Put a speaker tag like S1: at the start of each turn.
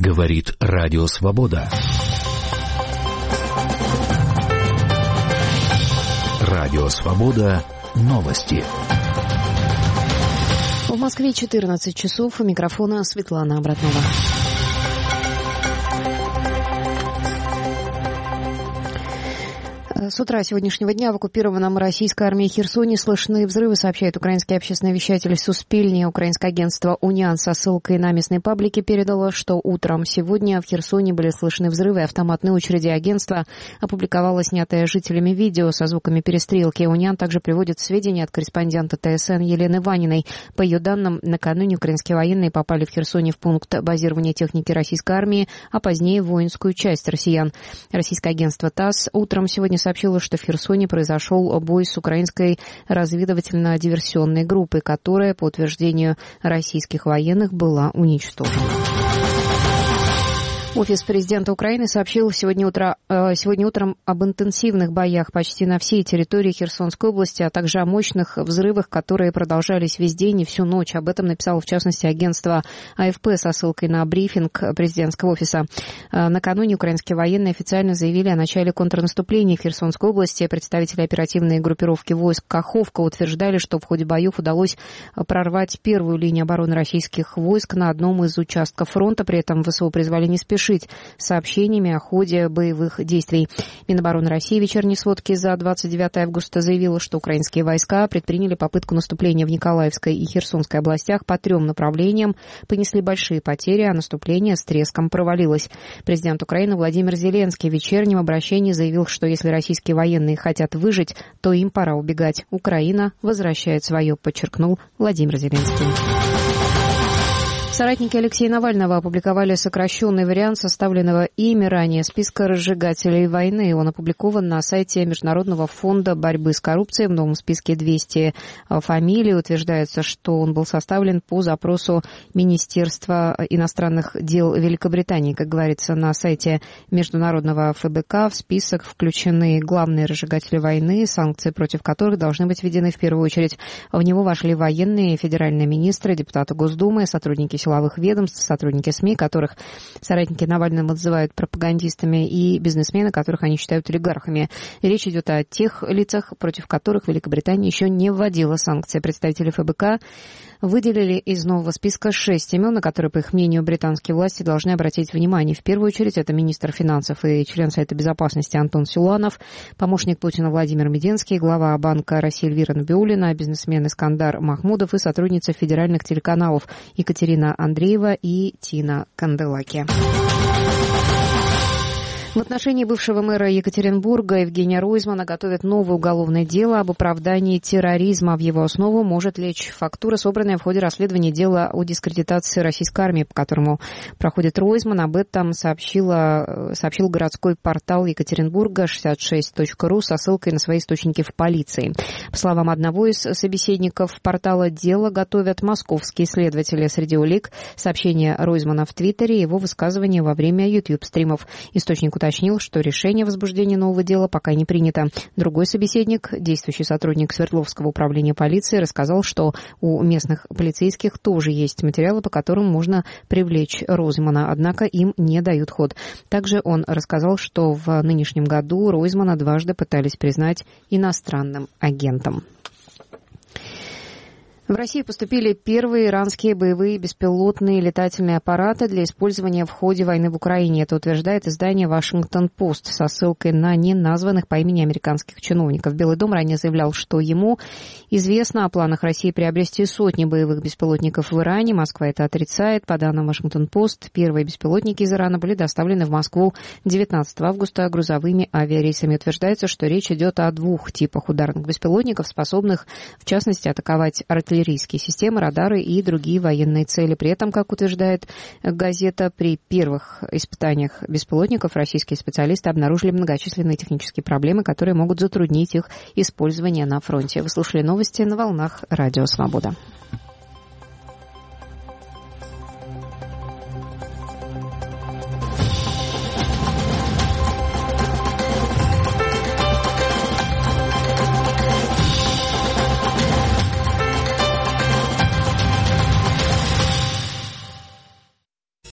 S1: Говорит Радио Свобода. Радио Свобода. Новости.
S2: В Москве 14 часов. У микрофона Светлана Обратнова. С утра сегодняшнего дня в оккупированном российской армией Херсоне слышны взрывы, сообщает украинский общественный вещатель Суспильни. Украинское агентство «Униан» со ссылкой на местные паблики передало, что утром сегодня в Херсоне были слышны взрывы и автоматные очереди. Агентство опубликовало снятое жителями видео со звуками перестрелки. «Униан» также приводит сведения от корреспондента ТСН Елены Ваниной. По ее данным, накануне украинские военные попали в Херсоне в пункт базирования техники российской армии, а позднее в воинскую часть россиян. Российское агентство ТАСС утром сегодня сообщило, что в Херсоне произошел бой с украинской разведывательно-диверсионной группой, которая, по утверждению российских военных, была уничтожена. Офис президента Украины сообщил сегодня утром об интенсивных боях почти на всей территории Херсонской области, а также о мощных взрывах, которые продолжались весь день и всю ночь. Об этом написало, в частности, агентство АФП со ссылкой на брифинг президентского офиса. Накануне украинские военные официально заявили о начале контрнаступления в Херсонской области. Представители оперативной группировки войск Каховка утверждали, что в ходе боев удалось прорвать первую линию обороны российских войск на одном из участков фронта. При этом ВСУ призвали не спешить сообщениями о ходе боевых действий. Минобороны России в вечерней сводке за 29 августа заявила, что украинские войска предприняли попытку наступления в Николаевской и Херсонской областях по 3 направлениям, понесли большие потери, а наступление с треском провалилось. Президент Украины Владимир Зеленский в вечернем обращении заявил, что если российские военные хотят выжить, то им пора убегать. Украина возвращает свое, подчеркнул Владимир Зеленский. Соратники Алексея Навального опубликовали сокращенный вариант составленного ими ранее списка разжигателей войны. Он опубликован на сайте Международного фонда борьбы с коррупцией. В новом списке 200 фамилий. Утверждается, что он был составлен по запросу Министерства иностранных дел Великобритании. Как говорится на сайте Международного ФБК, в список включены главные разжигатели войны, санкции против которых должны быть введены в первую очередь. В него вошли военные, федеральные министры, депутаты Госдумы, сотрудники силовых ведомств, сотрудники СМИ, которых соратники Навального называют пропагандистами, и бизнесмены, которых они считают олигархами. И речь идет о тех лицах, против которых Великобритания еще не вводила санкции. Представители ФБК выделили из нового списка 6 имен, на которые, по их мнению, британские власти должны обратить внимание. В первую очередь это министр финансов и член Совета безопасности Антон Силуанов, помощник Путина Владимир Мединский, глава Банка России Эльвира Набиуллина, бизнесмен Искандар Махмудов и сотрудница федеральных телеканалов Екатерина Андреева и Тина Канделаки. В отношении бывшего мэра Екатеринбурга Евгения Ройзмана готовят новое уголовное дело об оправдании терроризма. В его основу может лечь фактура, собранная в ходе расследования дела о дискредитации российской армии, по которому проходит Ройзман. Об этом сообщил городской портал Екатеринбурга 66.ru со ссылкой на свои источники в полиции. По словам одного из собеседников портала, дело готовят московские следователи. Среди улик сообщения Ройзмана в Твиттере и его высказывания во время YouTube-стримов. Источник уточнил, что решение о возбуждении нового дела пока не принято. Другой собеседник, действующий сотрудник Свердловского управления полиции, рассказал, что у местных полицейских тоже есть материалы, по которым можно привлечь Ройзмана, однако им не дают ход. Также он рассказал, что в нынешнем году Ройзмана дважды пытались признать иностранным агентом. В России поступили первые иранские боевые беспилотные летательные аппараты для использования в ходе войны в Украине. Это утверждает издание «Вашингтон-Пост» со ссылкой на неназванных по имени американских чиновников. Белый дом ранее заявлял, что ему известно о планах России приобрести сотни боевых беспилотников в Иране. Москва это отрицает. По данным «Вашингтон-Пост», первые беспилотники из Ирана были доставлены в Москву 19 августа грузовыми авиарейсами. Утверждается, что речь идет о 2 типах ударных беспилотников, способных, в частности, атаковать артиллерийские системы, радары и другие военные цели. При этом, как утверждает газета, при первых испытаниях беспилотников российские специалисты обнаружили многочисленные технические проблемы, которые могут затруднить их использование на фронте. Вы слушали новости на волнах Радио Свобода.